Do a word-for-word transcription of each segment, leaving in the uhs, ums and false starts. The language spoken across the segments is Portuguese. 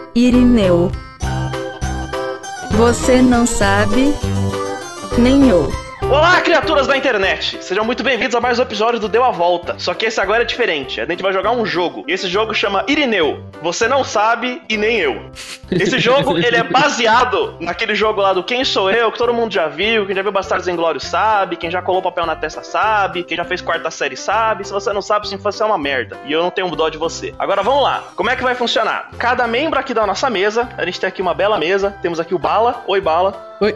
Irineu. Você não sabe, nem eu. Olá, criaturas da internet! Sejam muito bem-vindos a mais um episódio do Deu a Volta. Só que esse agora é diferente. A gente vai jogar um jogo. E esse jogo chama Irineu. Você não sabe e nem eu. Esse jogo, ele é baseado naquele jogo lá do Quem Sou Eu, que todo mundo já viu. Quem já viu Bastardos Inglórios sabe. Quem já colou papel na testa sabe. Quem já fez quarta série sabe. Se você não sabe, sua infância é uma merda. E eu não tenho dó de você. Agora vamos lá. Como é que vai funcionar? Cada membro aqui da nossa mesa, a gente tem aqui uma bela mesa. Temos aqui o Bala. Oi, Bala. Oi.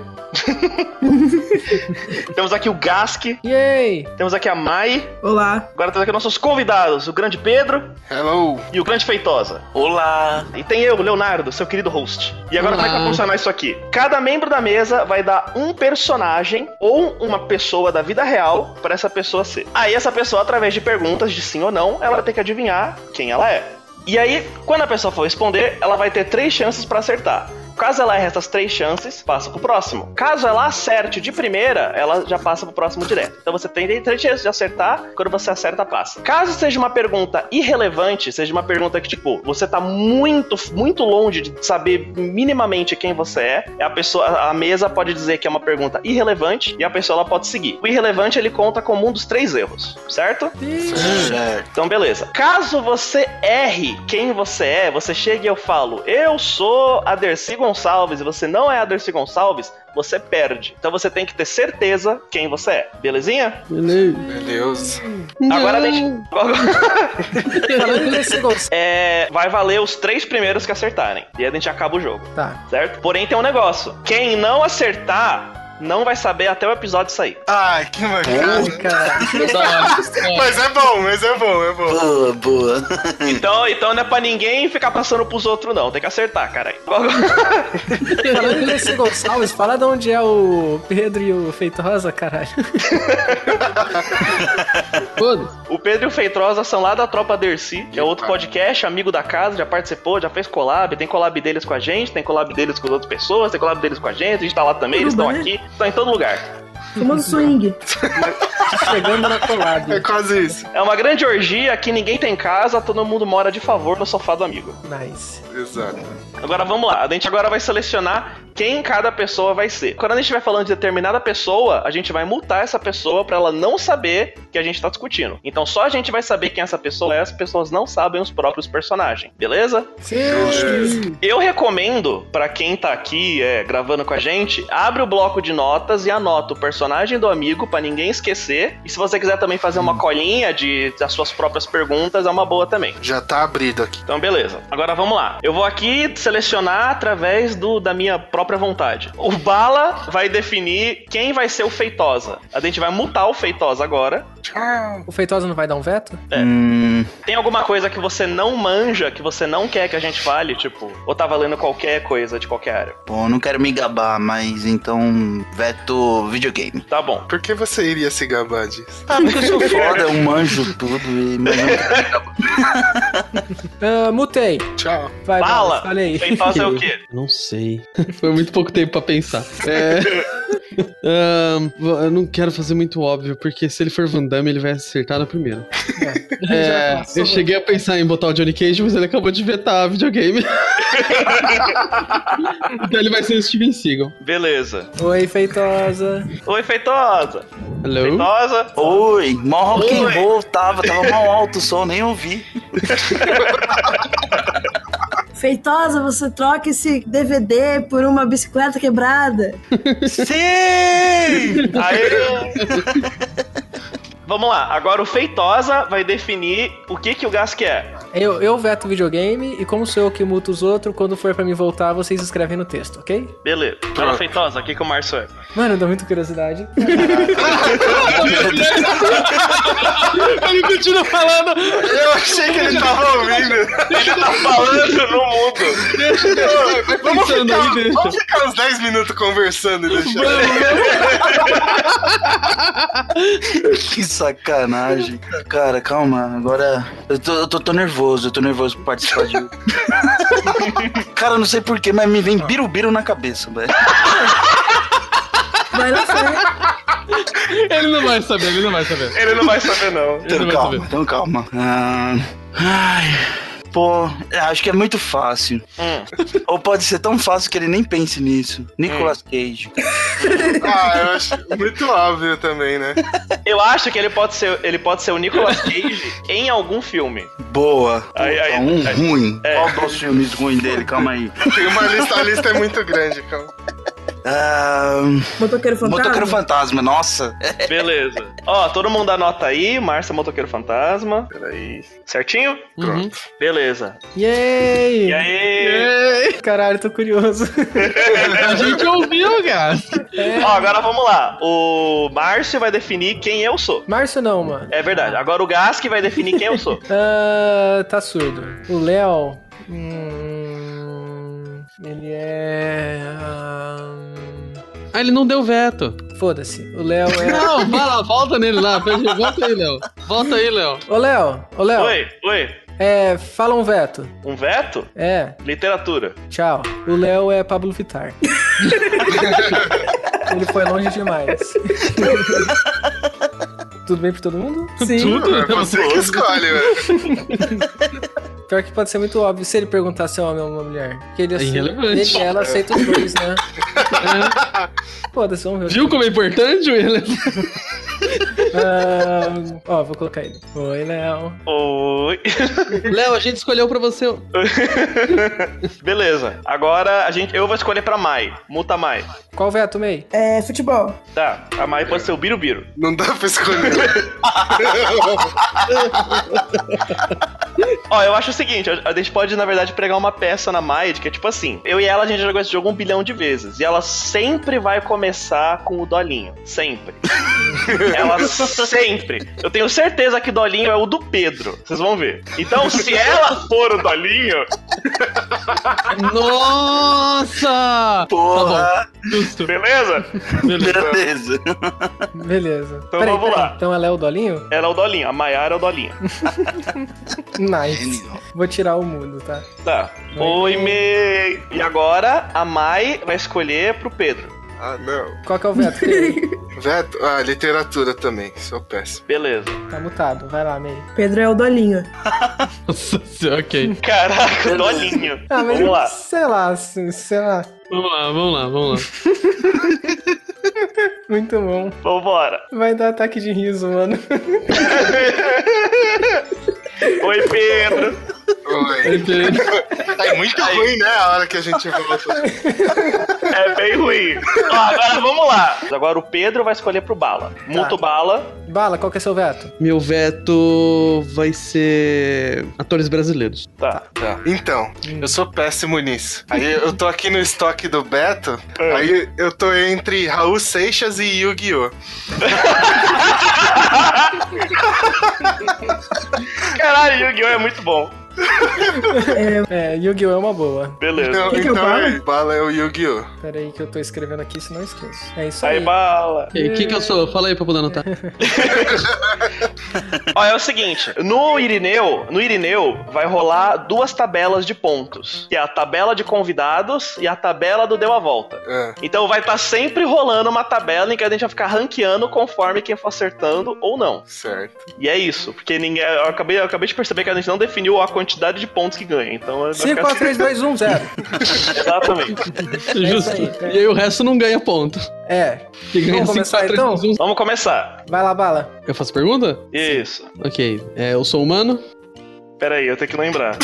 Temos aqui o Gask. Yay! Temos aqui a Mai. Olá. Agora temos aqui nossos convidados, o grande Pedro. Hello. E o grande Feitosa. Olá. E tem eu, Leonardo, seu querido host. E agora Olá. como é que vai funcionar isso aqui? Cada membro da mesa vai dar um personagem ou uma pessoa da vida real pra essa pessoa ser. Aí essa pessoa, através de perguntas de sim ou não, ela vai ter que adivinhar quem ela é. E aí, quando a pessoa for responder, ela vai ter três chances pra acertar. Caso ela erre essas três chances, passa pro próximo. Caso ela acerte de primeira, ela já passa pro próximo direto. Então você tem três chances de acertar, quando você acerta, passa. Caso seja uma pergunta irrelevante, seja uma pergunta que, tipo, você tá muito, muito longe de saber minimamente quem você é, a pessoa, a mesa pode dizer que é uma pergunta irrelevante e a pessoa ela pode seguir. O irrelevante, ele conta como um dos três erros, certo? Certo. Então, beleza. Caso você erre quem você é, você chega e eu falo, eu sou a Dercy Gonçalves, e você não é a Dercy Gonçalves, você perde. Então você tem que ter certeza quem você é. Belezinha? Beleza. Beleza. Agora a gente... é, vai valer os três primeiros que acertarem. E aí a gente acaba o jogo. Tá. Certo? Porém tem um negócio. Quem não acertar... não vai saber até o episódio sair. Ai, que mancada. Cara. Mas é bom, mas é bom, é bom. Boa, boa. Então, então não é pra ninguém ficar passando pros outros, não. Tem que acertar, cara. Falando em Dercy Gonçalves, fala de onde é o Pedro e o Feitosa, caralho. Foda-se. O Pedro e o Feitosa são lá da Tropa Dercy, que é outro podcast, amigo da casa, já participou, já fez collab. Tem collab deles com a gente, tem collab deles com outras pessoas, tem collab deles com a gente, a gente tá lá também, eles estão aqui, estão em todo lugar. Tomando swing. Chegando na colada. É quase isso. É uma grande orgia, aqui ninguém tem casa, todo mundo mora de favor no sofá do amigo. Nice. Exato. Agora vamos lá, a gente agora vai selecionar quem cada pessoa vai ser. Quando a gente vai falando de determinada pessoa, a gente vai multar essa pessoa pra ela não saber que a gente tá discutindo. Então só a gente vai saber quem essa pessoa é, as pessoas não sabem os próprios personagens, beleza? Sim. Eu recomendo, pra quem tá aqui é, gravando com a gente, abre o bloco de notas e anota o personagem do amigo pra ninguém esquecer. E se você quiser também fazer uma colinha de, das suas próprias perguntas, é uma boa também. Já tá abrido aqui. Então beleza, agora vamos lá. Eu vou aqui selecionar através do, da minha própria vontade. O Bala vai definir quem vai ser o Feitosa. A gente vai mutar o Feitosa agora. O Feitosa não vai dar um veto? É. Hum, Tem alguma coisa que você não manja, que você não quer que a gente fale, tipo, ou tá valendo qualquer coisa de qualquer área? bom, não quero me gabar, mas então veto videogame. Tá bom. Por que você iria se gabar disso? Ah, porque eu sou foda, eu manjo tudo e mas não quero me gabar. Ah, mutei. Tchau. Vai, Bala, falei. Feitosa é o quê? Não sei. Foi muito pouco tempo pra pensar. É... ahn, eu não quero fazer muito óbvio, porque se ele for Van Damme, ele vai acertar no primeiro. É, eu cheguei a pensar em botar o Johnny Cage, mas ele acabou de vetar videogame. Então ele vai ser o Steven Seagal. Beleza. Oi, Feitosa. Oi, Feitosa. Hello? Feitosa. Oi, mó rock and Oi. roll, tava, tava mal alto o som, nem ouvi. Feitosa, você troca esse D V D por uma bicicleta quebrada. Sim! Aê! Vamos lá, agora o Feitosa vai definir o que que o Gask é. Eu, eu veto videogame e como sou eu que muto os outros, quando for pra me voltar, vocês escrevem no texto, ok? Beleza. Fala, Feitosa, o que que o Márcio é? Mano, dá muita curiosidade. Ele continua falando. Eu achei que ele tava ouvindo. Ele tá falando no mundo. Deixa, deixa. Vai Vamos pensando ficar, aí, deixa. vamos ficar uns dez minutos conversando e deixar. Que sacanagem. Cara, calma, agora eu tô, eu tô, tô nervoso, eu tô nervoso pra participar de. Cara, eu não sei porquê, mas me vem birubiru na cabeça, velho. Vai na frente. Ele não vai saber, ele não vai saber. Ele não vai saber, não. Ele Então não vai calma, saber. então calma. Ah, ai. Pô, acho que é muito fácil. Hum. Ou pode ser tão fácil que ele nem pense nisso. Nicolas Cage. Ah, eu acho muito óbvio também, né? Eu acho que ele pode ser, ele pode ser o Nicolas Cage em algum filme. Boa. Aí, aí, um aí. ruim. É. Qual dos filmes ruins dele? Calma aí. Tem uma lista, a lista é muito grande, calma. Ah, Motoqueiro fantasma? Motoqueiro Fantasma, nossa. Beleza. Ó, todo mundo anota aí. Márcia Motoqueiro Fantasma. Peraí. Certinho? Uhum. Beleza. Yay! E aí? Caralho, tô curioso. A gente ouviu, cara. Ó, agora vamos lá. O Márcio vai definir quem eu sou. Márcio não, mano. É verdade. Agora o Gask vai definir quem eu sou. Ah, tá surdo. O Léo... Hum, ele é... ah, Ah, ele não deu veto. foda-se. O Léo é... Não, vai lá, volta nele lá. Pede, volta aí, Léo. Volta aí, Léo. Ô, Léo. Ô, Léo. Oi, oi. É, fala um veto. Um veto? É, Literatura. tchau. O Léo é Pablo Vittar. Ele foi longe demais. Tudo bem pra todo mundo? Sim. Tudo? É você que escolhe, velho. Pior que pode ser muito óbvio se ele perguntar se é homem ou uma mulher. Porque ele É aceita, irrelevante. ele, ela aceita os dois, né? É. Foda-se, vamos ver. Viu como é importante, William? Ah, ó, vou colocar ele. Oi, Léo. Oi. Léo, a gente escolheu pra você. Beleza. Agora a gente, eu vou escolher pra Mai. Muta Mai. Qual veto, May? É, futebol. Tá. A Mai pode ser o Birubiru. Não dá pra escolher. Ó, eu acho o seguinte, a gente pode, na verdade, pregar uma peça na Mai, que é tipo assim, eu e ela, a gente já jogou esse jogo um bilhão de vezes, e ela sempre vai começar com o Dolinho. Sempre. Ela sempre. Eu tenho certeza que Dolinho é o do Pedro. Vocês vão ver. Então, se ela for o Dolinho... Nossa! Porra. Tá bom, justo. Beleza? Beleza. Beleza. Então vamos lá. Então ela é o Dolinho? Ela é o Dolinho, a Maiara é o Dolinho. Nice. Genial. Vou tirar o mundo, tá? Tá. Oi, Oi, May. E agora, a Mai vai escolher pro Pedro. Ah, não. Qual que é o veto dele? Veto? Ah, literatura também. Sou péssimo. Beleza. Tá mutado. Vai lá, May. Pedro é o Dolinho. Nossa, ok. Caraca, o Dolinho. Ah, mas Vamos lá. sei lá, assim, sei lá. Vamos lá, vamos lá, vamos lá. Muito bom. Vambora. Vai dar ataque de riso, mano. Oi, Pedro. Oi. É muito ruim, né? A hora que a gente volta. É bem ruim. Ó, agora vamos lá. Agora o Pedro vai escolher pro Bala. Muta o Bala. Bala, qual que é seu veto? Meu veto vai ser atores brasileiros. Tá. Tá. Então, eu sou péssimo nisso. Aí eu tô aqui no estoque do Beto, aí eu tô entre Raul Seixas e Yu-Gi-Oh! Caralho, Yu-Gi-Oh! É muito bom. É, Yu-Gi-Oh! É uma boa. Beleza. Então, Que que é o então Bala? é, Bala é o Yu-Gi-Oh! Pera aí que eu tô escrevendo aqui, senão eu esqueço. É isso Aí, aí. Bala. E o que que eu sou? Fala aí pra poder anotar. Ó, é o seguinte, no Irineu, no Irineu vai rolar duas tabelas de pontos, que é a tabela de convidados e a tabela do Deu a Volta. É. Então vai estar sempre rolando uma tabela em que a gente vai ficar ranqueando conforme quem for acertando ou não. Certo. E é isso, porque ninguém, eu acabei, eu acabei de perceber que a gente não definiu a quantidade de pontos que ganha, então vai cinco, ficar quatro, três, dois, um, zero. assim. Exatamente. Justo. aí, é. E aí o resto não ganha ponto. É. Que ganha Vamos cinco, começar, quatro, então? três, dois, um. Vamos começar. Vai lá, Bala. Eu faço pergunta? Isso. Ok. É, eu sou humano? Pera aí, eu tenho que lembrar.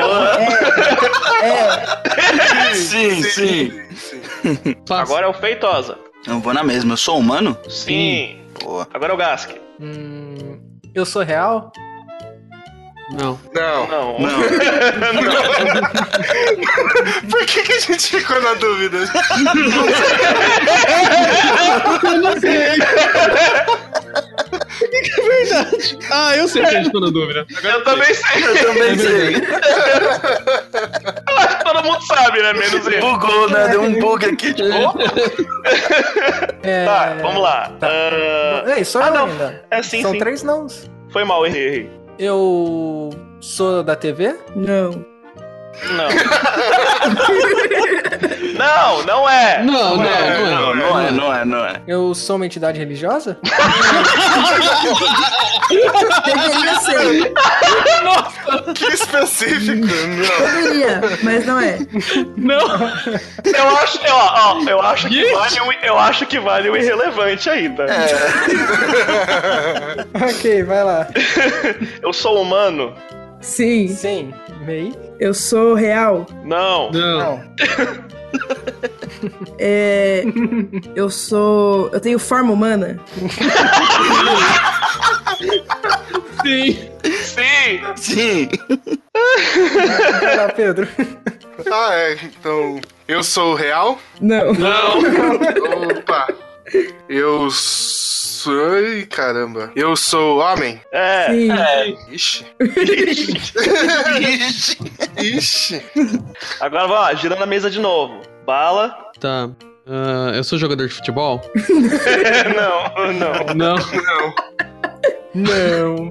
É, Sim, sim. Faço. Agora é o Feitosa. Eu vou na mesma. Eu sou humano? Sim. Boa. Agora é o Gask. hum, eu sou real? Não. Não. Não. Não. Por que, que a gente ficou na dúvida? Eu não sei. É verdade. Ah, eu sei que a gente ficou na dúvida. Eu também sei. Eu também sei. Eu acho que todo mundo sabe, né? Menos ele. Bugou, né? Deu um bug aqui. Tipo, É... Tá, vamos lá. Tá. Ah, Ei, sou ah, eu não. ainda. É sim, São sim. três não. Foi mal, errei, errei. Eu sou da T V? Não. Não. Não, não é. Não, não, é, não é. Não, não é, não é, não é. Eu sou uma entidade religiosa? Deveria ser. Que específico. Não. Deveria, mas não é. Eu acho, ó, ó, eu acho que vale um, eu acho que vale o irrelevante aí, tá? Ok, vai lá. Eu sou humano? Sim. Sim. Mei? Eu sou real. Não. Não. É. Eu sou. Eu tenho forma humana. Sim. Sim. Sim. Vai lá, Pedro. Ah, é. Então, eu sou real? Não. Não. Opa. Eu sou... Ai, caramba. Eu sou homem? É. Sim. Ixi. Ixi. Ixi. Agora vamos lá, girando a mesa de novo. Bala. Tá. Ah, eu sou jogador de futebol? Não, não. Não. Não. Não.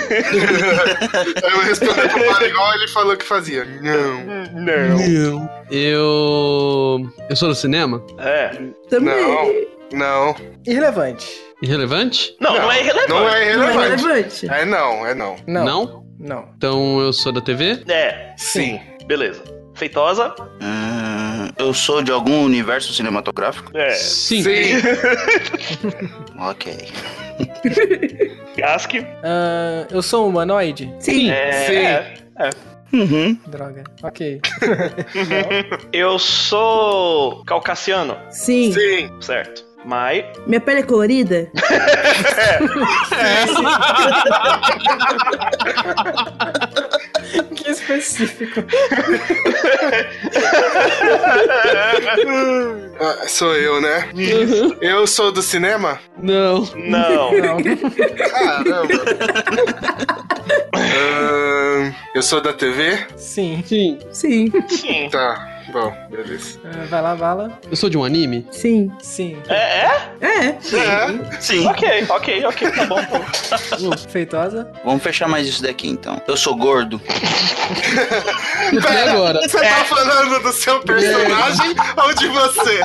Eu respondi pro Bala igual ele falou que fazia. Não. Não. Não. Eu. Eu sou do cinema? É. Também. Não. Não. Irrelevante. Irrelevante? Não, não, é irrelevante. Não é Não é relevante. relevante. É não, é não. Não. Não? Não. Então eu sou da T V? É. Sim. Beleza. Feitosa? Ah, eu sou de algum universo cinematográfico? É. Sim. Sim. Ok. Gask? Ah, eu sou um humanoide? Sim. É. Sim. É. é. Uhum. Droga. Ok. Eu sou caucasiano. Sim. Sim. Certo. Mai? Minha pele é colorida? Que específico. Ah, sou eu, né? Eu sou do cinema? Não. Não. Não. Caramba. Ahn, eu sou da T V? Sim. Sim. Sim. Sim. Tá, bom, beleza. Ah, vai lá, bala. Eu sou de um anime? Sim. Sim. É? É? É. É, Sim. Ok, ok, ok. Tá bom. Tá bom. Feitosa? Vamos fechar mais isso daqui então. Eu sou gordo. Até agora. você tá falando do seu personagem ou de você?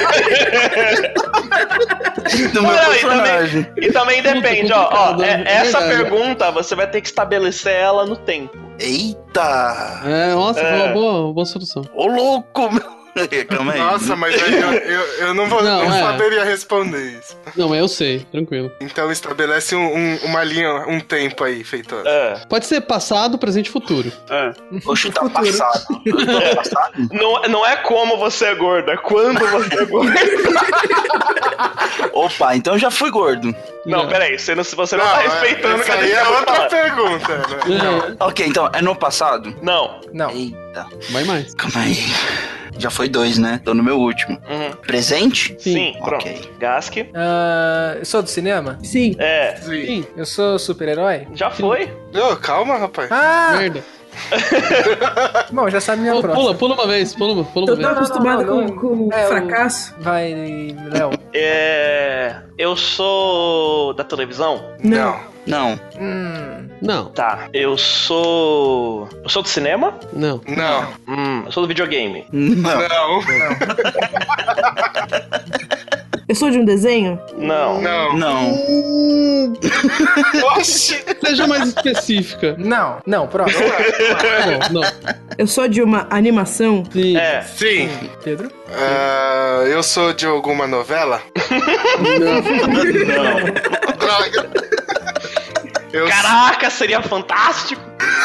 Do meu Não, e personagem. também, e também depende, ó. ó complicado, é- né? essa Verdade. pergunta você vai ter que estabelecer ela no tempo. Eita! É, nossa, É. foi uma boa, uma boa solução. Ô louco, meu. Calma aí. Nossa, mas aí eu, eu, eu não, vou, Não, não é. saberia responder isso. Não, mas eu sei, tranquilo. Então estabelece um, um- uma linha, um tempo aí, Feitosa. É. Pode ser passado, presente e futuro. é. Vou chutar passado. Eu tô passado? Não, não é como você é gordo, é quando você é gordo. Opa, então eu já fui gordo. Não, Não. peraí, você não, se você não, tá é- respeitando o que essa a aí gente é acabou de outra falar. pergunta, né? É, Ok, então é no passado? Não. Não. Eita. vai mais. Calma aí. Já foi dois, né? Tô no meu último. Uhum. Presente? Sim, pronto. Ok. Gask? Ah, eu sou do cinema? Sim. É. Sim. Sim, Eu sou super-herói? Já foi. Ô, calma, rapaz. Ah! merda. Bom, já sabe minha Pula, próxima. pula, pula uma vez, pula uma, pula Tô uma tão vez. acostumada não, não, com, com é, o- fracasso. Vai, Léo. É. Eu sou da televisão? Não. Não. Hum, Não, Tá. Eu sou. Eu sou do cinema? não. Não. Hum, eu sou do videogame. Não. Não. Eu sou de um desenho? Não. Não. Não. Oxi. Seja mais específica. não, não, próximo. Não, não. Eu sou de uma animação? Sim. É. Sim. Pedro? Ah, eu sou de alguma novela? Não. Droga. Eu Caraca, seria fantástico!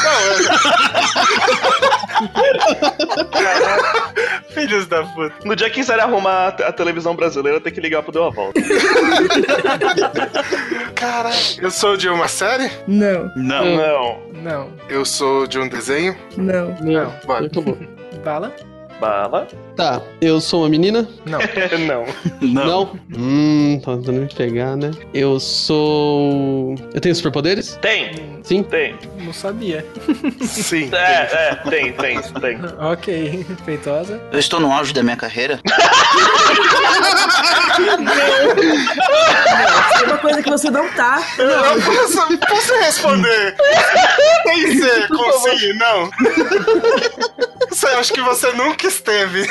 Filhos da puta. No dia que quiser arrumar a te- a televisão brasileira, tem que ligar pro Deu a Volta. Caralho. Eu sou de uma série? Não. Não. Não. Não. Eu sou de um desenho? Não. Não, Bora. acabou. Bala? Bala? Tá, eu sou uma menina? Não. Não. Não. Hum, tá tentando me pegar, né? Eu sou. Eu tenho superpoderes? Tem, Sim. tem. Não sabia. Sim. É, é, tem, tem, tem. Ok. Feitosa? Eu estou no auge da minha carreira? É uma coisa que você não tá. Eu posso, posso responder? Tem que ser com sim, não. Você acha que você nunca esteve?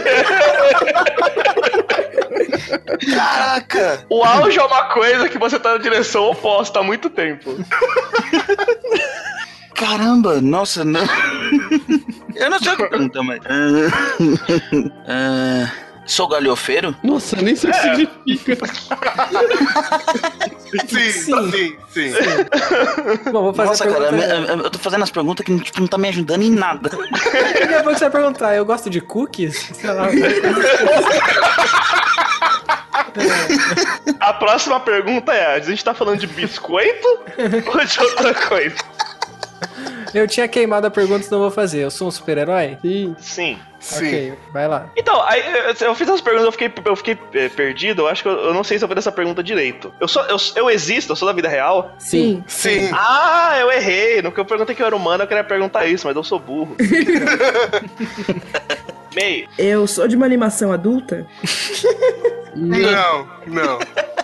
Caraca! O auge é uma coisa que você tá na direção oposta há muito tempo. Caramba, nossa, não. Eu não sei o que perguntar, mas. Ah, sou galhofeiro? Nossa, nem sei o que significa. Sim, sim, sim. sim. Bom, vou fazer Nossa, a cara, pergunta. eu, eu- eu tô fazendo as perguntas que tipo, não tá me ajudando em nada. Daqui a pouco você vai perguntar, eu gosto de cookies? Sei lá. A próxima pergunta é: a gente tá falando de biscoito ou de outra coisa? Eu tinha queimado a pergunta, então vou fazer. Eu sou um super-herói? Sim. Sim. Sim. Ok, vai lá. Então, aí, eu, eu fiz as perguntas, eu fiquei, eu fiquei é, perdido. Eu acho que eu, eu não sei se eu fiz essa pergunta direito. Eu, sou, eu, eu existo? Eu sou da vida real? Sim. Sim. Ah, eu errei. No que eu perguntei que eu era humano, eu queria perguntar isso, mas eu sou burro. May, Eu sou de uma animação adulta? Não, não.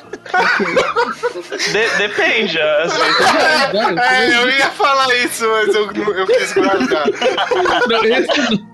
de- depende. Assim, É, eu ia falar isso, mas eu, eu quis guardar. Não, esse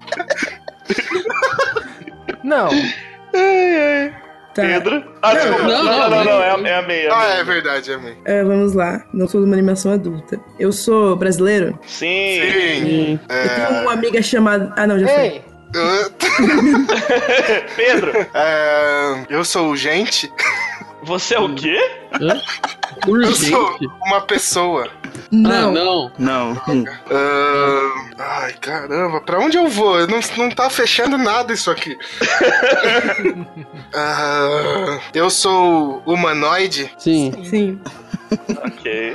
Não. Tá. Pedro? Ah, desculpa. não, Não, não, não, não, não. é a, é a May. é a Ah, May. é verdade, é mim. É, vamos lá. Não sou de uma animação adulta. Eu sou brasileiro? Sim. Sim. Eu tenho uma amiga chamada... Ah, não, já foi. Ei, Eu, Pedro, é, eu sou gente. você é o quê? Hã? Eu sou Urgente? uma pessoa. Não. Ah, não. Não. Ah, ai, caramba, pra onde eu vou? Não, não tá fechando nada isso aqui. Ah, eu sou humanoide. Sim. Sim. Ok.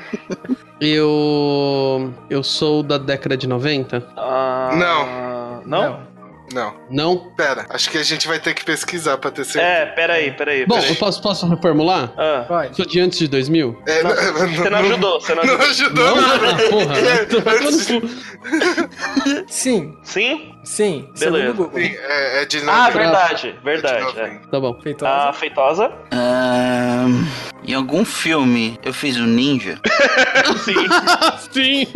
Eu. Eu sou da década de noventa? Ah, Não. Não? Não, Não? pera, acho que a gente vai ter que pesquisar pra ter certeza. É, peraí, peraí. Bom, peraí. eu posso, posso reformular? Ah, pode. Sou de antes de dois mil? É, não, você não ajudou, você não Não ajudou. ajudou Não? nada. Ah, porra. É, Tô falando antes- cu. Sim, Sim? sim. Beleza. Segundo o Google. Sim, é, é de Ah, noventa. verdade, É verdade. de É. noventa. Tá bom. Feitosa. A feitosa? Ah, em algum filme eu fiz um ninja? Sim. Sim!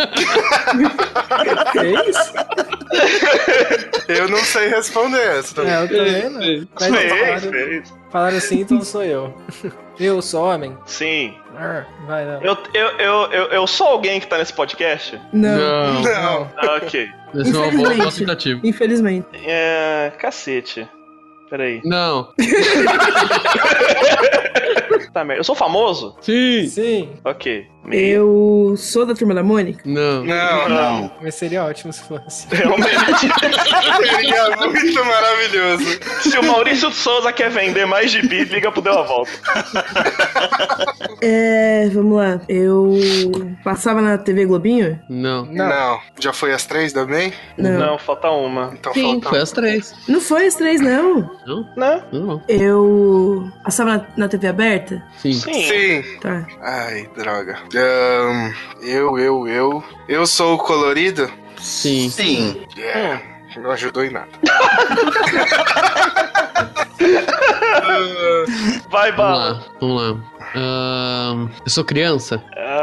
É isso? Eu não sei responder essa também. É, eu também não. Mas Fez, falaram, fez. falaram assim, então sou eu. Eu sou homem? Sim. Arr, vai, não. Eu, eu, eu, eu, eu sou alguém que tá nesse podcast? Não. Não. Não. Ah, ok. Esse é uma boa, boa Infelizmente. tentativa. Infelizmente. É. Cacete. Peraí. Não. Tá merda. Eu sou famoso? Sim. Sim, Ok. Eu sou da Turma da Mônica? Não. Não, não. mas seria ótimo se fosse. Realmente. Seria muito maravilhoso. Se o Maurício de Souza quer vender mais gibi, liga pro Deu a Volta. É, vamos lá. Eu passava na T V Globinho? Não. Não. Já foi às três também? Não. Não, falta uma. Então Sim, falta. foi as três. Não foi as três, não. Não? Né? Não, não. Eu passava na, na T V aberta? Sim. Sim. Sim. Sim. Tá. Ai, droga. Ahn, eu, eu, eu. Eu sou o colorido? Sim. Sim. Yeah. Não ajudou em nada. Vai, Vamos Bala. lá, vamos lá. Ahn, eu sou criança?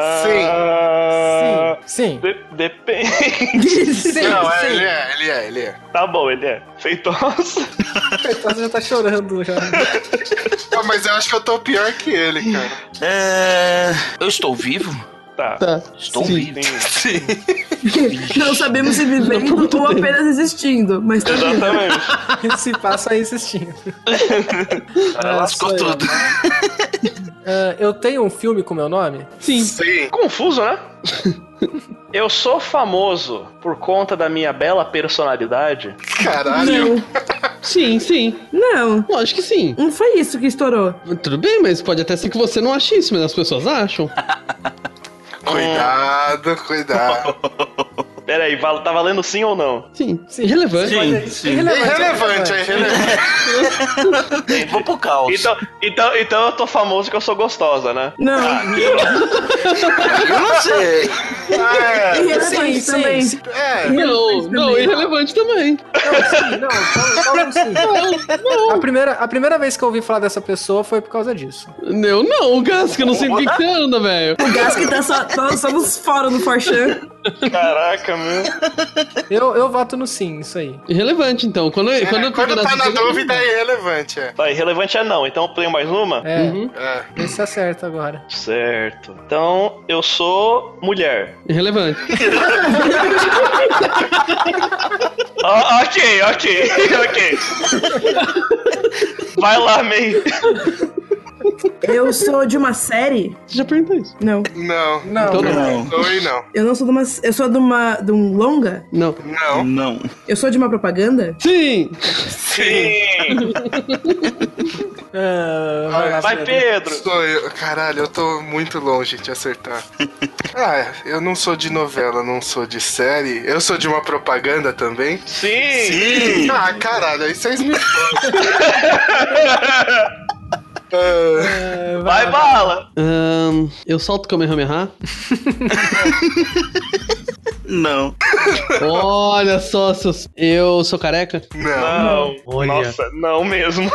Ah, Sim, sim. de- Depende. Sim, Não, é, sim. ele é, ele é, ele é. Tá bom, ele é. Feitosa. Feitosa já tá chorando já. Ah, mas eu acho que eu tô pior que ele, cara. É, eu estou vivo? Tá. Tá. Estou Sim. vivo. Sim. Não sabemos se vivendo ou apenas existindo, mas tá vivo. Exatamente. Se passa aí assistindo. Cara, Ah, lascou sou eu. tudo. Ah, eu tenho um filme com meu nome? Sim. Sim. Confuso, né? Eu sou famoso por conta da minha bela personalidade. Caralho. Não, Sim, sim. não. Lógico que sim. Não foi isso que estourou. Tudo bem, mas pode até ser que você não ache isso, mas as pessoas acham. Cuidado, cuidado. Pera aí, val- tá valendo sim ou não? Sim. Sim. Irrelevante. Sim, sim. É irrelevante, é irrelevante. Vou pro caos. Então, então, então eu tô famoso porque eu sou gostosa, né? Não. Eu não sei. É, Irrelevante Sim, também. sim. é. Não, não, irrelevante também. Não, sim, não, então- então sim. A primeira, a primeira vez que eu ouvi falar dessa pessoa foi por causa disso. Eu não, Gas, que eu não sei o que que você anda, velho. O gás que tá só, só, só nos fóruns do Forchan. Caraca, meu. Eu, eu voto no sim, isso aí. Irrelevante, então. Quando, É, quando, quando tá na dúvida, dúvida é irrelevante, é. Tá, irrelevante é não, então eu tenho mais uma? É, Uhum. É. vê se acerta agora. Certo. Então, eu sou mulher. Irrelevante. Ah, ok, ok, ok. Vai lá, May. Eu sou de uma série? Você já perguntou isso? Não. Não. Não, Então Não. Oi, não. Eu não sou de uma. Eu sou de uma. de um longa? Não. Não. Não. Eu sou de uma propaganda? Sim! Sim. Ah, vai lá, Vai, Pedro. Sou eu. Caralho, eu tô muito longe de acertar. Ah, eu não sou de novela, não sou de série. Eu sou de uma propaganda também. Sim. Sim. Ah, caralho, aí vocês me fodem. Ah, É, Vai, bala. Ahn, eu solto Kamehameha. Não. Olha só, seus... eu sou careca. não. Não. Olha. Nossa, não mesmo.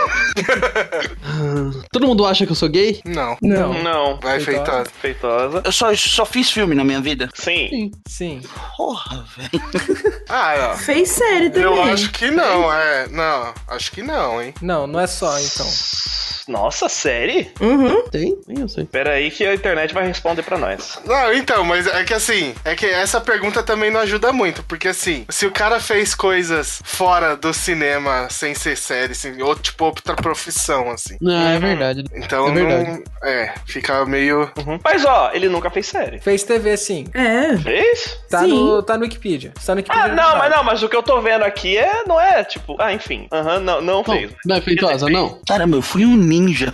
Todo mundo acha que eu sou gay? Não. Não. Não. Vai, Feitosa. feitosa. Feitosa. Eu só, só fiz filme na minha vida. Sim. Sim. Porra, velho. Ah, ó. Fez série também. Eu acho que não, é. Não, acho que não, hein. Não, não é só, então. Nossa, série? Uhum. Tem? Nem eu sei. Pera aí que a internet vai responder pra nós. Não, então, mas é que assim, é que essa pergunta também não ajuda muito, porque assim, se o cara fez coisas fora do cinema sem ser série, assim, ou tipo outra profissão, assim. Não, é verdade. Então É verdade. não. É, fica meio. Uhum. Mas ó, ele nunca fez série. Fez T V, sim. É. Fez? Tá Sim. no, tá no Wikipedia. Tá no Wikipedia. Ah, não, mas não, mas o que eu tô vendo aqui é, não é, tipo, ah, enfim. Aham, não, não Não, fez. não é feitosa, não? Caramba, eu fui um ninja.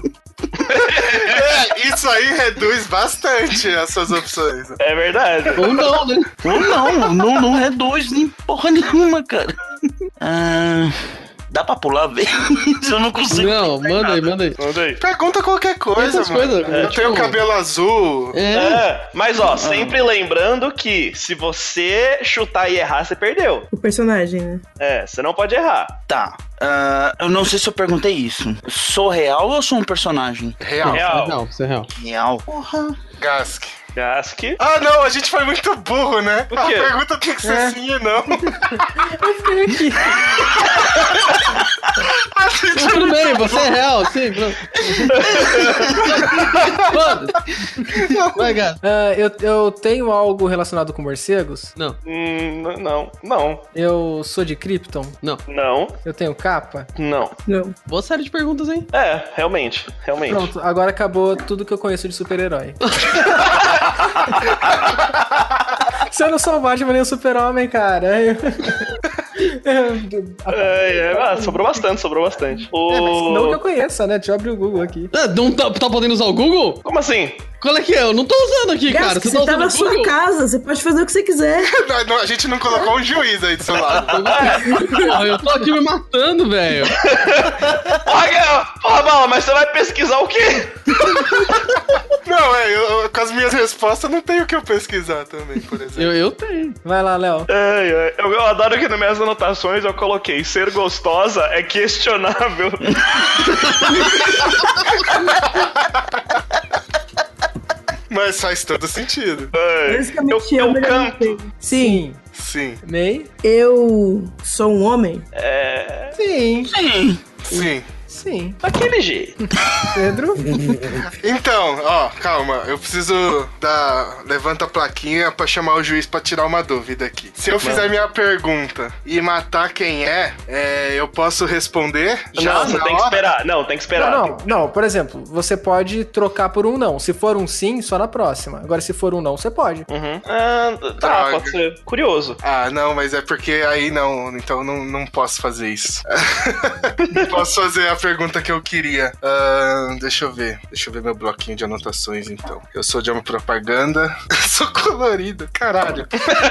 É, isso aí reduz bastante as suas opções. É verdade. Ou não, né? Ou não, não, não reduz nem porra nenhuma, cara. Ah, dá pra pular, velho? Eu não consigo. Não, manda aí, manda aí. Manda aí. Pergunta qualquer coisa, Essas mano. coisas, eu é, tenho tipo- cabelo azul. É. É, mas ó, sempre lembrando que se você chutar e errar, você perdeu. O personagem, né? É, você não pode errar. Tá. ah, eu não sei se eu perguntei isso. Sou real ou sou um personagem? Real. Real. Não, isso é real. Real. Porra. Gask. Gask. Ah, não, a gente foi muito burro, né? Por A quê? pergunta tem que ser É. sim e não. Não, tudo bem, você é real, sim, pronto. Foda-se. Vai, gato. Ah, eu, eu tenho algo relacionado com morcegos. Não, Hum, não, não, Eu sou de Krypton. não. não, Eu tenho capa. não. Não. Boa série de perguntas, hein? É, realmente, realmente. Pronto, agora acabou tudo que eu conheço de super-herói. Se eu não sou o Batman nem o super-homem, cara. Eu... É, é, ah, sobrou bastante, sobrou bastante. O... É, mas não que eu conheça, né? Deixa eu abrir o Google aqui. Ah, não tá, tá podendo usar o Google? Como assim? Qual é que é? Eu não tô usando aqui, cara. Gask, Você você tá tá usando na o sua Google? casa, você pode fazer o que você quiser. Não, não, a gente não colocou um juiz aí do seu lado. Porra, eu tô aqui me matando, velho. Porra, Gael, porra, Bala, mas você vai pesquisar o quê? Não, é, eu, eu- com as minhas respostas não tenho o que eu pesquisar também, por exemplo. Eu, eu tenho. Vai lá, Léo. Ai, ai, eu, eu adoro que nas minhas anotações eu coloquei ser gostosa é questionável. Mas faz todo sentido. Ai, Basicamente, eu, eu melhor não canto. tenho. Sim. Sim, May? Eu sou um homem? É. Sim. Sim. sim. Sim. Daquele jeito. Pedro? Então, ó, calma, eu preciso dar. Levanta a plaquinha pra chamar o juiz pra tirar uma dúvida aqui. Se eu fizer minha pergunta e matar quem é, é, eu posso responder? Já não, você na tem que hora? esperar. Não, tem que esperar. Não, não, não. Por exemplo, você pode trocar por um não. Se for um sim, só na próxima. Agora, se for um não, você pode. Uhum. Ah, tá, Droga. pode ser. Curioso. Ah, não, mas é porque aí não, então não, não posso fazer isso. Não posso fazer a pergunta que eu queria. Ah, deixa eu ver. Deixa eu ver meu bloquinho de anotações, então. Eu sou de uma propaganda. sou colorido, caralho.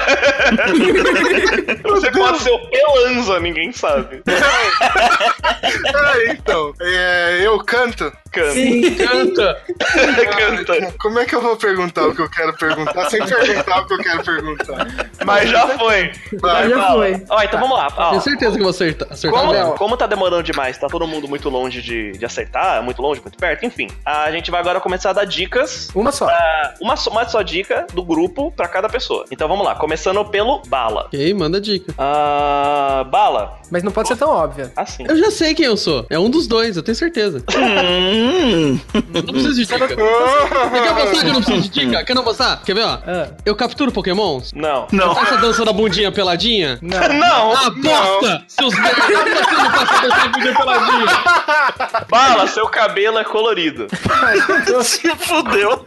Você pode ser o Pelanza, ninguém sabe. Ah, então. É, eu canto. Canta. Sim. Canta. Canta. Como é que eu vou perguntar o que eu quero perguntar sem perguntar o que eu quero perguntar? Mas já foi. Vai, Já Fala. foi. Ó, então vamos lá. Ó, Tenho certeza que eu vou acertar. acertar como, dela. como tá demorando demais, tá todo mundo muito longe de, de acertar, muito longe, muito perto, enfim. A gente vai agora começar a dar dicas. Uma só. ah, uma, só, uma só dica do grupo pra cada pessoa. Então vamos lá, começando pelo Bala. Ok, manda dica. Ah, Bala, Mas não pode ser tão óbvia. assim. Eu já sei quem eu sou. É um dos dois, eu tenho certeza. Hum. Não preciso de dica. Você quer apostar que eu não preciso de dica? Quer não apostar? Quer ver, ó? Ah, Eu capturo pokémons? Não. Eu Não. faço a dança da bundinha peladinha? não. Não! Aposta! Seus merda! Por que eu não faço a dança da bundinha peladinha? Bala, seu cabelo é colorido. Se fudeu.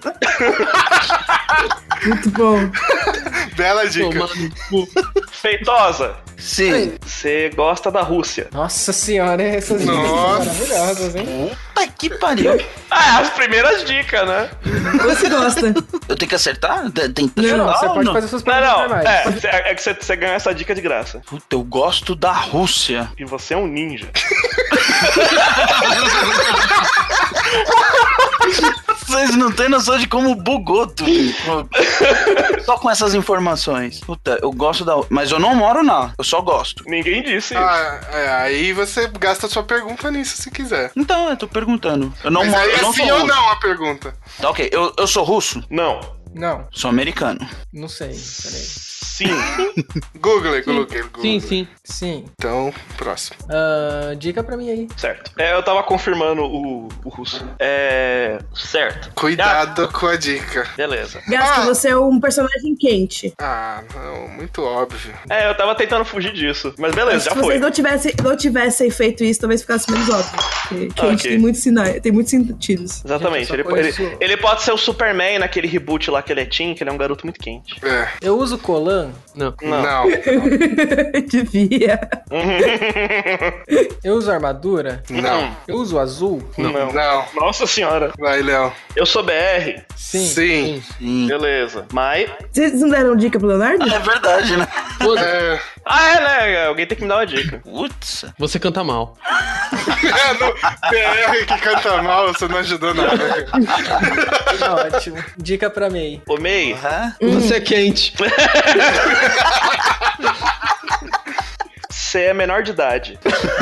Muito bom. Bela dica. Tomar no cu. Feitosa, Sim. você gosta da Rússia. Nossa senhora, essas dicas são Nossa. maravilhosas, hein? Puta que pariu. Ah, as primeiras dicas, né? Você gosta? Eu tenho que acertar? Tem tem que Não, não, acertar você ou pode não? fazer suas Não, perguntas não. normais. É, cê- é que você, você ganha essa dica de graça. Puta, eu gosto da Rússia. E você é um ninja. Vocês não têm noção de como bugou tudo. Só com essas informações. Puta, eu gosto da... Mas eu não moro lá, eu só gosto. Ninguém disse isso. Ah, é, aí você gasta a sua pergunta nisso se quiser. Então, eu tô perguntando. Eu não Mas moro, aí eu é não sim sou ou russo. não a pergunta? Tá ok, eu, eu sou russo? Não. Não, Sou americano. não sei. Peraí. Sim. Google, Google, Google. Sim, sim. Sim. Então, próximo. Ah, dica pra mim aí. Certo. É, eu tava confirmando o, o russo. É. Certo. Cuidado com a dica. Beleza. Gasto, Ah. você é um personagem quente. Ah, não, muito óbvio. É, eu tava tentando fugir disso. Mas Mas beleza, se já vocês foi. não tivessem, não tivessem feito isso, talvez ficasse menos óbvio. Porque quente Ok. tem muitos sinais, tem muitos sentidos. Exatamente. Gente, eu Ele, só conheço- ele, ele pode ser o Superman naquele reboot lá que ele é teen, que ele é um garoto muito quente. É, Eu uso colan? Não. Não. não. Devia. Eu uso armadura? Não. Eu uso azul? Não. Não. Nossa senhora. Vai, Léo. Eu sou B R. Sim. Sim. Sim. Beleza. Mas. Vocês não deram dica pro Leonardo? É verdade, né? É, Ah, é, né? Alguém tem que me dar uma dica. Putz. Você canta mal. é no B R que canta mal, você não ajudou nada. Tá ótimo. Dica pra mim. Ô, May, Aham. Você é quente. você é menor de idade.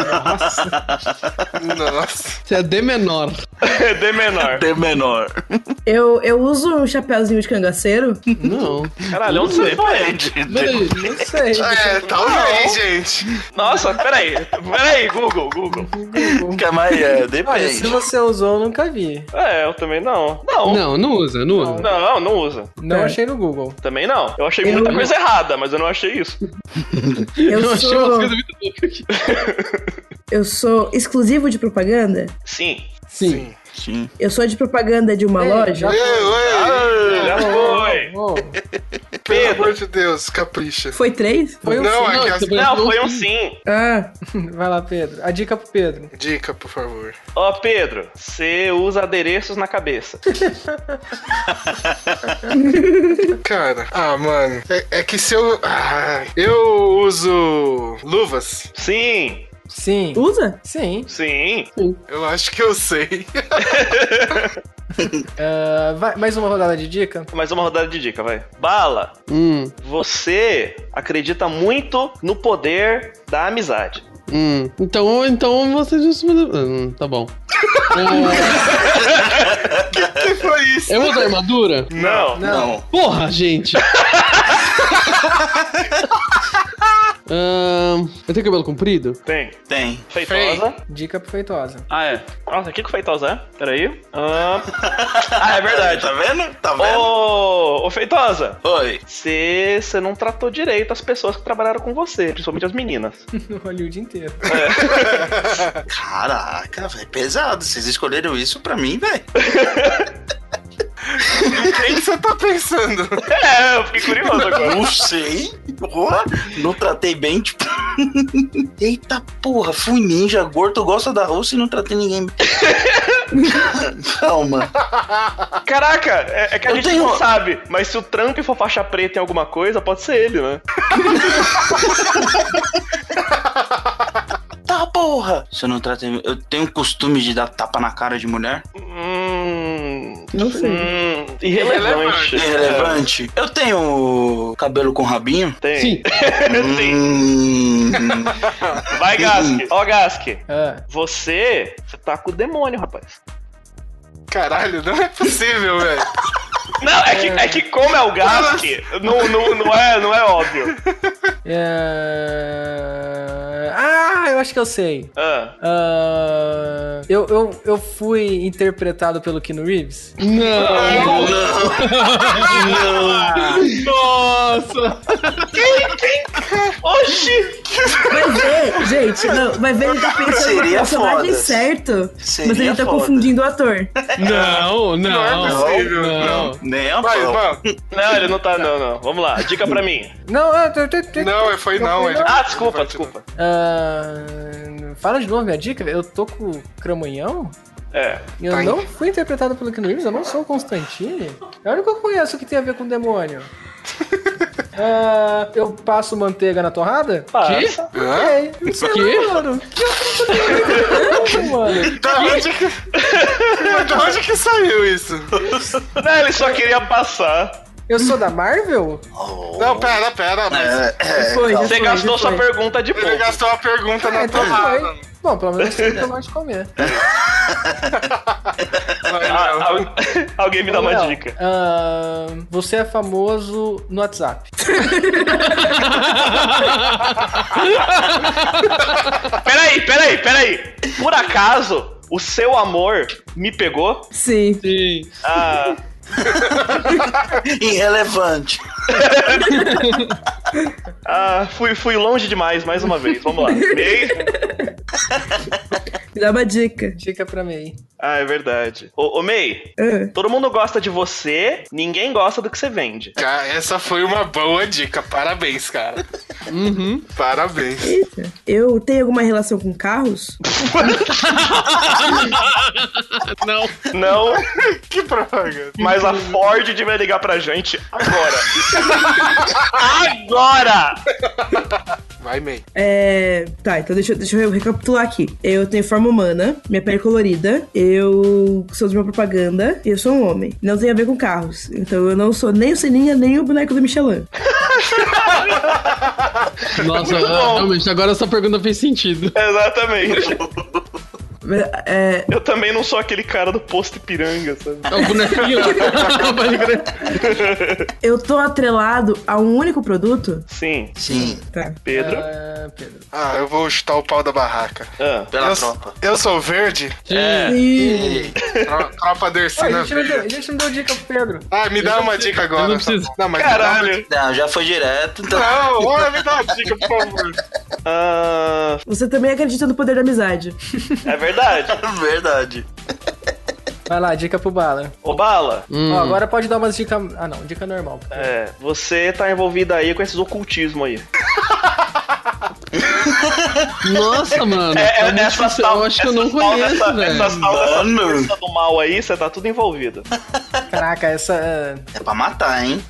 Nossa. Você é D menor. D menor. D menor. Eu, eu uso um chapéuzinho de cangaceiro. Não. Caralho, onde você foi? Peraí. Não sei. É, talvez, gente. Nossa, peraí. Peraí, Google, Google. Calma aí, é, Olha, depende. se você usou, eu nunca vi. É, eu também não. Não. Não, não usa, não usa. Não, não usa. Não É. achei no Google. Também não. Eu achei Eu- muita coisa errada, mas eu não achei isso. Eu Eu achei umas sou, coisas muito loucas aqui. eu sou exclusivo de propaganda. Sim. Sim. Sim. Eu sou de propaganda de uma Ei, loja. já Ei, foi. oi. Já foi. Oh, Pelo amor de Deus, capricha. Foi três? foi um Não, sim. é que as... você Não, foi um sim. Ah, Vai lá, Pedro. A dica pro Pedro. Dica, por favor. Ó, Pedro, você usa adereços na cabeça. Cara, ah, mano. É, é que se eu. Ah, eu uso luvas. Sim, Sim. usa? Sim. sim. Eu acho que eu sei. Ah, vai, mais uma rodada de dica? Mais uma rodada de dica, vai. Bala, Hum, você acredita muito no poder da amizade. hum. Então, então você já... Hum, tá bom. que foi isso? Eu uso armadura? Não. Não. Porra, gente! Ahn, eu tenho cabelo comprido? Tem. Tem. Feitosa. Dica pro Feitosa. Ah, é. Nossa, o que que o Feitosa é? Peraí. Ah, ah, é verdade. Tá vendo? Tá vendo? Ô, ô Feitosa, Oi. você você não tratou direito as pessoas que trabalharam com você, principalmente as meninas. Olhei o dia inteiro. Caraca, velho. Pesado. Vocês escolheram isso pra mim, velho. Quem você tá pensando? É, eu fiquei curioso agora. Não sei. Porra, não tratei bem, tipo. Eita porra, fui ninja, gordo, gosta da Rússia e não tratei ninguém. Calma. Caraca, é, é que a Eu gente tenho- não sabe, mas se o Trump for faixa preta em alguma coisa, pode ser ele, né? Tá, porra. Porra! Você não trata... Eu tenho costume de dar tapa na cara de mulher? Hum... Não sei. Hum, irrelevante. Irrelevante. Eu tenho cabelo com rabinho? Tem. Sim. Hum... Vai, Gask. Ó, Gask. Ah, Você... Você tá com o demônio, rapaz. Caralho, não é possível, velho. Não, é que, é que como é o Gask, não, não, não, é, não é óbvio. é... Ah, eu acho que eu sei. Ah. Ah, eu, eu, eu fui interpretado pelo Keanu Reeves? Não! Nossa! Oxi! Vai ver, gente, não, vai ver, ele tá pensando no Seria personagem foda. certo, Seria mas ele tá foda. confundindo o ator. Não, não. Não é possível, não. Nem a Vai, pau. mano. Não, ele não tá, não, não. Vamos lá, dica pra mim. Não, eu, eu, eu, eu, Não, foi não. ele- Ah, desculpa, desculpa. Ah, fala de novo minha dica. Eu tô com o Cramunhão? É. E eu Tá não fui interpretado pelo Keanu Reeves, eu não sou o Constantine. É o único que eu conheço que tem a ver com demônio. Ah, eu passo manteiga na torrada? Passa. Hã? Ok, isso é quê? mano. Que mano. Da onde que... Mas da onde que saiu isso? Não, ele só queria passar. Eu sou da Marvel? Não, pera, pera. Mas É, é, Foi, já Você foi, gastou já sua foi. pergunta de ele ponto. gastou a pergunta na É, então tomada. foi. Bom, pelo menos eu sei que eu gosto de comer. Vai, Ah, não. al- alguém me dá uma Léo, dica. ah, você é famoso no WhatsApp. Peraí, peraí, peraí. Por acaso, o seu amor me pegou? Sim. Sim. Ah, irrelevante. ah fui, fui longe demais mais uma vez. Vamos lá. Ei. Me dá uma dica. Dica pra mim. Ah, é verdade. Ô, ô May, Ah, todo mundo gosta de você, ninguém gosta do que você vende. Cara, essa foi uma boa dica. Parabéns, cara. Uhum. Parabéns. eita. Eu tenho alguma relação com carros? Não. Não, Que propaganda. mas a Ford devia ligar pra gente agora. Agora! Vai, May. É. Tá, então deixa, eu- deixa eu recapitular aqui. Eu tenho forma humana, minha pele é colorida, eu sou de uma propaganda e eu sou um homem. Não tem a ver com carros. Então eu não sou nem o Seninha, nem o boneco do Michelin. Nossa, Muito bom. realmente, agora essa pergunta fez sentido. Exatamente. É, Eu também não sou aquele cara do posto Ipiranga, sabe? É o bonequinho. Pode crer. eu tô atrelado a um único produto? Sim. Sim, Tá. Pedro? Ah, Pedro. Ah, eu vou chutar o pau da barraca. Ah. pela Eu, tropa. eu sou verde? É. Ih, Tro- Tropa Ah, a, Dercina gente não deu, a verde. gente não deu dica pro Pedro. Ah, me dá uma dica agora. eu não preciso. Não, mas me dá uma Caralho. dica. Não, já foi direto. Então... Não, olha, me dá uma dica, por favor. Ah, você também acredita no poder da amizade. é verdade. Verdade. Vai lá, dica pro Bala. Ô, Bala, Hum. Ó, agora pode dar umas dicas. Ah, não, dica normal. é, você tá envolvido aí com esses ocultismos aí. Nossa, mano. É, é, É muito essas difícil, tal- eu acho que eu não essas tal conheço, dessa- velho. Essas tal dessa Mano. força do mal aí, você tá tudo envolvido. Caraca, essa. é, É pra matar, hein?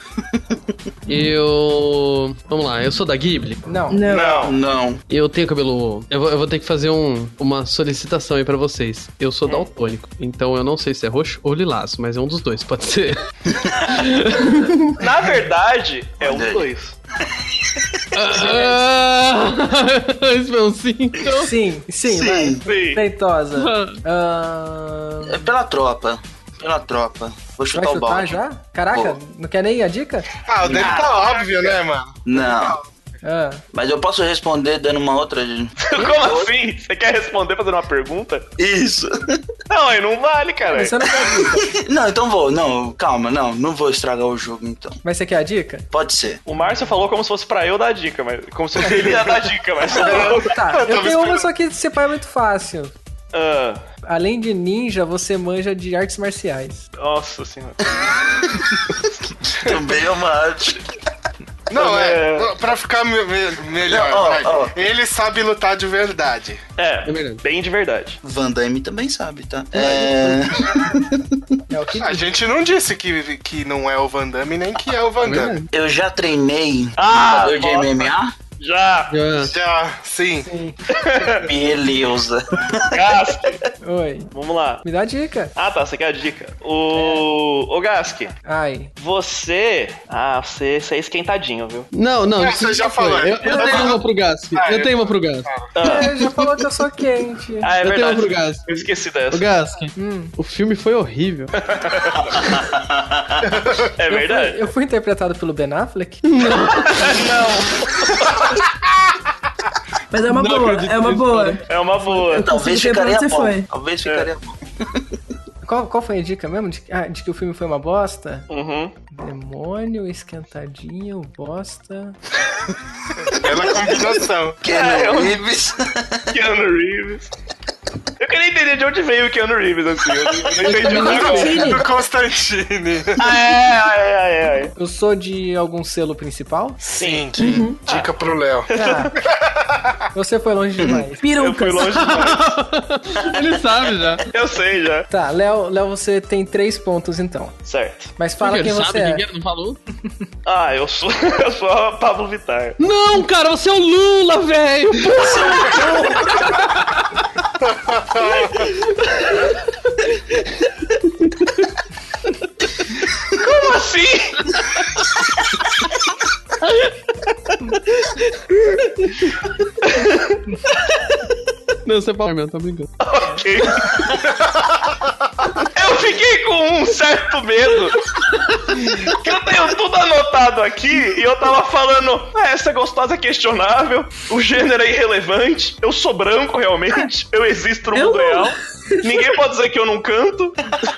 Eu. Vamos lá, eu sou da Ghibli. Não. Não. Não. Não. Eu tenho cabelo. Eu vou, eu vou ter que fazer um, uma solicitação aí pra vocês. Eu sou daltônico, então eu não sei se é roxo ou lilás, mas é um dos dois, pode ser. Na verdade, é um dos Verdade. dois. Ah, esse foi um sim, então. Sim, sim, Sim. vai. Sim. Feitosa. Ah, É pela tropa. Pela tropa. Vou vai chutar o chutar balde. já? Caraca, Vou. não quer nem a dica? Ah, o dele tá óbvio, né, mano? Não. Ah, Mas eu posso responder dando uma outra. Como assim? Você quer responder fazendo uma pergunta? Isso. Não, aí não vale, cara. você não quer a dica. Não, então vou. Não, calma, não. Não vou estragar o jogo, então. Mas você quer a dica? Pode ser. O Márcio falou como se fosse pra eu dar dica, mas como se fosse ele ia dar dica, mas. Tá, eu tava tenho uma esperando. só que você é muito fácil. Ah, Além de ninja, você manja de artes marciais. nossa senhora. Também é uma arte. Não, é. É. Pra ficar me- me- melhor, Não, ó, vai. ó. Ele sabe lutar de verdade. É, É verdade. bem de verdade. Van Damme também sabe, tá? É. É o que A gente não disse que, que não é o Van Damme, nem que é o Van Damme. Eu já treinei Ah, lutador de nossa. M M A. Já, Já. já, sim. Sim. Beleza. Gask, Oi. vamos lá. Me dá dica. Ah, tá, você quer a dica? O. Ô, Gask, Ai. você. Ah, você, você é esquentadinho, viu? Não, não. É, isso você já foi. falou. Eu, eu tenho uma pro Gask. Ah, eu eu- tenho uma pro Gask. Ah, É, já falou que eu sou quente. ah, é eu tenho verdade. uma pro Gask. Eu esqueci Ô, dessa. Gask, Hum. o filme foi horrível. É verdade. Eu fui, eu fui interpretado pelo Ben Affleck? Não. Mas é uma Não boa, acredito é uma nisso, boa. cara. É uma boa. Talvez Consigo ver pra ficaria onde você bom. foi. Talvez ficaria bom. Qual, qual foi a dica mesmo? De, ah, de que o filme foi uma bosta? Uhum. Demônio, esquentadinho, bosta. Bela combinação. Keanu É, eu- Reeves. Keanu Reeves. Eu queria entender de onde veio o Keanu Reeves, assim. Eu não eu não entendi nada. Constantine. Do Constantine. Ah, é, é, é, é. Eu sou de algum selo principal? Sim. Sim. Dica pro Léo. Ah, você foi longe demais. Eu fui Perucas. longe demais. Ele sabe já. Eu sei já. Tá, Léo, Léo, você tem três pontos então. Certo. Mas fala Ele quem sabe você é. quem ele não falou? Ah, eu sou, eu sou a Pablo Vittar. Não, cara, você é o Lula, velho. Como assim? Não, você fala mesmo, tá brincando. Ok. Eu fiquei com um certo medo. Que eu tenho tudo anotado aqui e eu tava falando, ah, essa gostosa é questionável, o gênero é irrelevante, eu sou branco realmente, eu existo no Eu mundo não. real, ninguém pode dizer que eu não canto.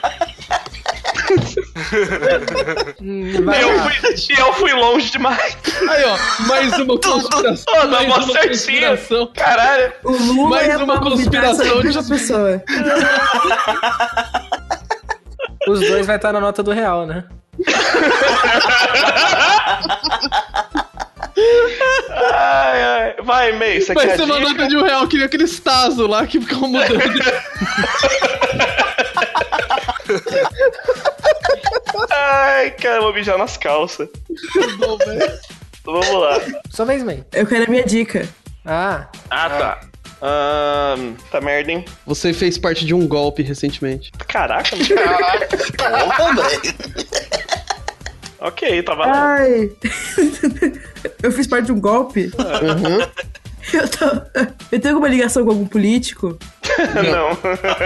Hum, vai E eu lá. fui, e eu fui longe demais. Aí, ó, mais uma conspiração. Ô, dá mais mó uma certinho. conspiração. Caralho. O Lula Mais e a uma Pablo Vittar conspiração são a de- mesma pessoa. Os dois vai estar na nota do real, né? Ai, ai. Vai, May, você Vai quer ser a uma dica? nota de um real, que nem aqueles Tazo lá que ficam mudando. Ai, cara, eu vou mijar nas calças. Bom, velho. Vamos lá. Sua vez, May. Eu quero a minha dica. Ah, Ah, tá. Ahn, tá merda, hein? Você fez parte de um golpe recentemente. Caraca, mano. Porra, velho. Ok, tá valendo. Ai. Eu fiz parte de um golpe. Uhum. Eu, tô... eu tenho alguma ligação com algum político? Não.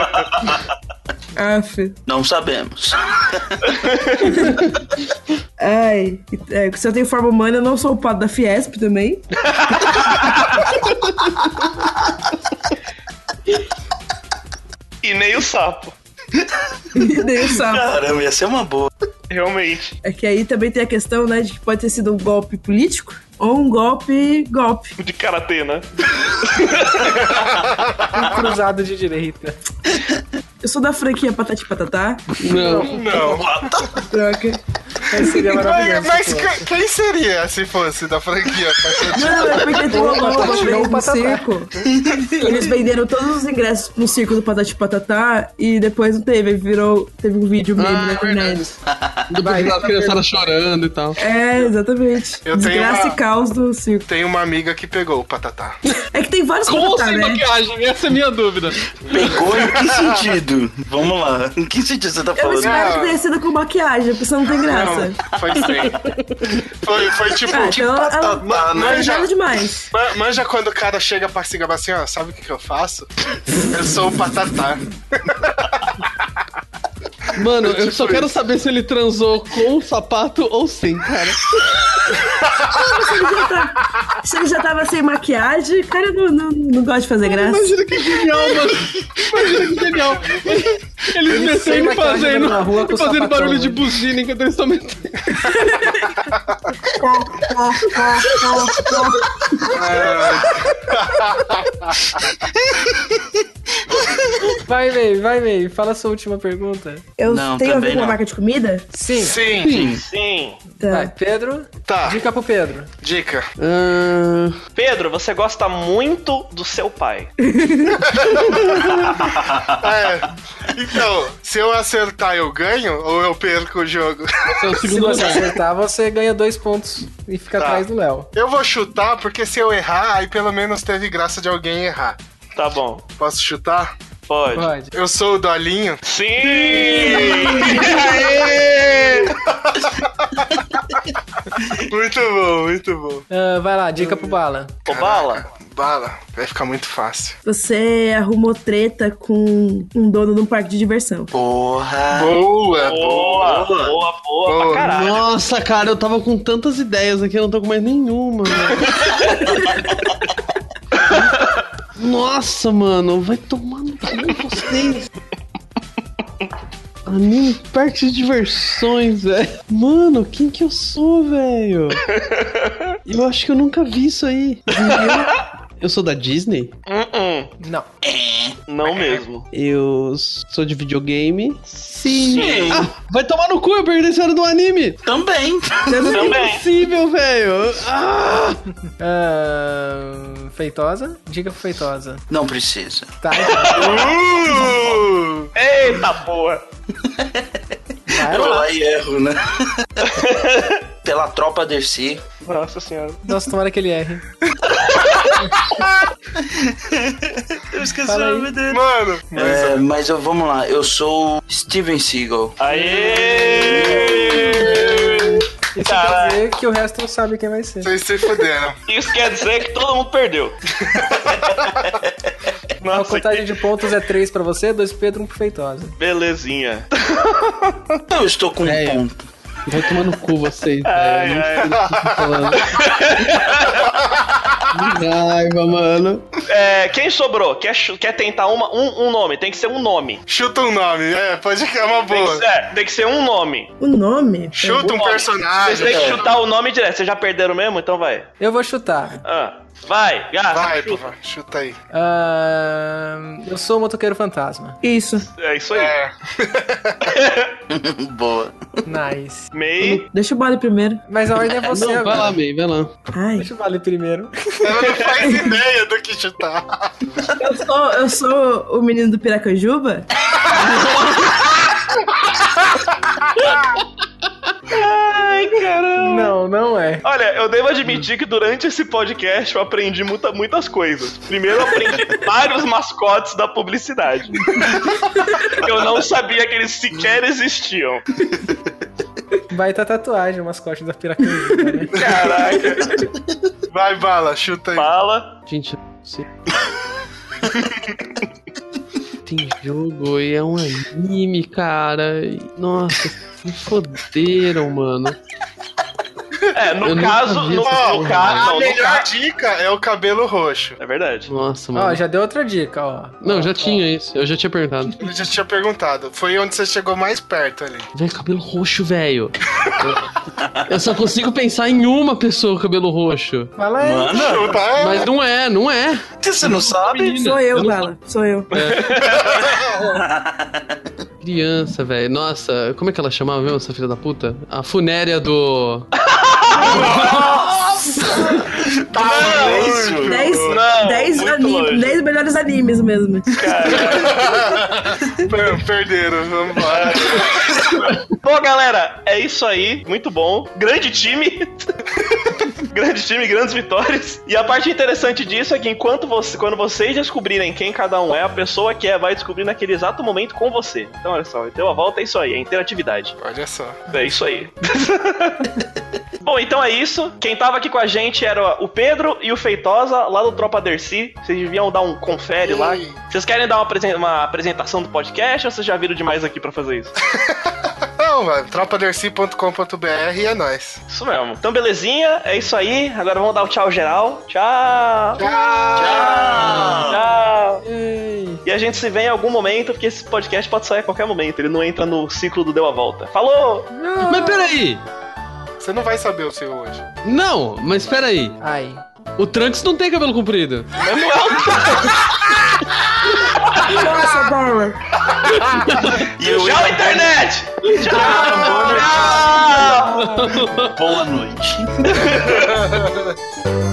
Aff. Não sabemos. Ai. É, se eu tenho forma humana, eu não sou o pato da Fiesp também. E nem o sapo. E nem o sapo. Caramba, ia ser uma boa. Realmente. É que aí também tem a questão, né, de que pode ter sido um golpe político ou um golpe golpe. De karatê, né? um cruzado de direita. Eu sou da franquia Patati Patatá. Não. Não. Droga. Esse seria Mas, maravilhoso. mas se fosse. que- quem seria se fosse da franquia? Não, é porque tem uma Patati, nova não, vez no Patatá. circo. Eles venderam todos os ingressos no circo do Patati Patatá e depois não teve, aí virou, teve um vídeo meme Ah, na internet. Depois as criançadas chorando e tal. É, exatamente. Eu tenho Desgraça uma- e caos do circo. Tem uma amiga que pegou o patatá. É que tem vários Com ou Patatá, sem né? maquiagem? Essa é a minha dúvida. Pegou em que sentido? Vamos lá. Em que sentido você tá Eu falando? espero que tenha sido com maquiagem, porque senão não tem graça. Não, foi sim. Foi, foi tipo. Ah, então ela Patatá, não né? é nada demais. Ma- Manja quando o cara chega pra se gabar assim, ó, sabe o que, que eu faço? Eu sou o patatá. Mano, eu só quero saber se ele transou com o sapato ou sem, cara. Se ele já, tá- se ele já tava sem maquiagem, cara, não, não, não gosta de fazer graça. Imagina que genial, mano. Imagina que genial. Eles sem descendo e maquiagem fazendo, na rua com e o fazendo sapatão, barulho de né? buzina enquanto eles estão metendo. Vai, May, vai, May. Fala a sua última pergunta. Eu Não, tenho a ver também com uma não. marca de comida? Sim. Sim. Sim. Sim. Tá. Vai, Pedro. Tá. Dica pro Pedro. Dica. Ah, Pedro, você gosta muito do seu pai. É. Então, se eu acertar, eu ganho ou eu perco o jogo? esse é o Se segundo você lugar. acertar, você ganha dois pontos e fica Tá. atrás do Léo. Eu vou chutar, porque se eu errar, aí pelo menos teve graça de alguém errar. Tá bom. Posso chutar? Pode. Pode. Eu sou o Dolinho. Sim! Aê! Muito bom, muito bom. Ah, vai lá, dica pro Bala. Ô, Bala, Bala, vai ficar muito fácil. Você arrumou treta com um dono de um parque de diversão. Porra. Boa, boa, boa, boa, boa, pra caralho. Nossa, cara, eu tava com tantas ideias aqui, eu não tô com mais nenhuma, velho. Nossa, mano, vai tomar no cu vocês. Anime parque de diversões, velho. Mano, quem que eu sou, velho? Eu acho que eu nunca vi isso aí. Eu, eu sou da Disney? Uh-uh. Não. Não mesmo. Eu sou de videogame? Sim. Ah, vai tomar no cu, eu perdi esse hora do anime. Também. Também. Impossível, velho. Ah! Ah, feitosa? Dica pro Feitosa. Não precisa. Tá, então. Uh! Eita porra. Vai Eu lá. lá e erro, né? Pela tropa Dercy. Nossa senhora. Nossa, tomara que ele erre. Eu esqueci Fala o aí. nome dele. Mano, mas É, mas eu, vamos lá, eu sou Steven Seagal. Aê! Isso Caralho. quer dizer que o resto não sabe quem vai ser. vocês se fuderam. Isso quer dizer que todo mundo perdeu. A Nossa, contagem que de pontos é três pra você, dois pro Pedro, um pro Feitosa. belezinha. Eu estou com um É. ponto. Vai tomar no cu vocês, Ai, velho. ai. Eu não sei do que eu tô falando. Que raiva, mano. É, quem sobrou? Quer, chu- quer tentar uma, um, um nome? Tem que ser um nome. Chuta um nome, é, pode que é uma Tem que, boa. ser, é, tem que ser um nome. O nome? Chuta um nome. personagem. Vocês têm que é. chutar o nome direto. Vocês já perderam mesmo? Então vai. Eu vou chutar. Ah, vai, gata. Vai, chuta. porra, chuta aí. Ah, eu sou o motoqueiro fantasma. Isso. É isso aí. É. Boa. Nice. Mei. Deixa o Bale primeiro. Mas a ordem é você Não, vai agora. lá, May, vai lá. Ai. Deixa o Vale primeiro. Ela não faz ideia do que chutar. Eu sou, eu sou o menino do Piracanjuba? Ai, caramba. Não, não é. Olha, eu devo admitir que durante esse podcast eu aprendi muita, muitas coisas. Primeiro, eu aprendi vários mascotes da publicidade. Eu não sabia que eles sequer existiam. Vai tá tatuagem, o mascote da Piracanjuba, né? Caraca. Vai, Bala, chuta aí. Fala. Gente, eu não sei. Tem jogo e é um anime, cara. E, nossa, me foderam, mano. É, no Eu nunca caso, vi no, essa no porra. caso, A não, no melhor caso. dica é o cabelo roxo. É verdade. Nossa, mano. Ó, já deu outra dica, ó. Não, já tinha isso. Eu já tinha perguntado. Eu já tinha perguntado. Foi onde você chegou mais perto ali. Velho, cabelo roxo, velho. Eu, eu só consigo pensar em uma pessoa com cabelo roxo. Fala aí. Mano, Chuta, é. Mas não é, não é. você não sabe? Menina, Sou eu, não Bala. Sou eu. Criança, velho. Nossa, como é que ela chamava mesmo, essa filha da puta? A funéria do. Tá longe. Dez, Não, dez, muito anime, longe. dez melhores animes mesmo. Per- Perderam, vamos embora. Bom, galera, é isso aí. Muito bom. Grande time. Grande time, grandes vitórias. E a parte interessante disso é que enquanto você, quando vocês descobrirem quem cada um é, a pessoa que é vai descobrir naquele exato momento com você. Então, olha só, então a volta é isso aí, é interatividade. Olha só. É isso aí. Bom, então é isso. Quem tava aqui com a gente era o Pedro e o Feitosa, lá do Tropa Dercy. Vocês deviam dar um confere lá. Ei. Vocês querem dar uma, apresen- uma apresentação do podcast ou vocês já viram demais aqui pra fazer isso? Não, velho. tropa dercy ponto com ponto b r e é nóis. Isso mesmo. Então, belezinha. É isso aí. Agora vamos dar o tchau geral. Tchau. Tchau. Tchau. Ei. E a gente se vê em algum momento, porque esse podcast pode sair a qualquer momento. Ele não entra no ciclo do Deu a Volta. Falou! Mas peraí. Você não vai saber o seu hoje. Não, mas peraí. Ai. O Trunks não tem cabelo comprido. Mas não é o Nossa, Bauer. Tchau, internet! Boa noite.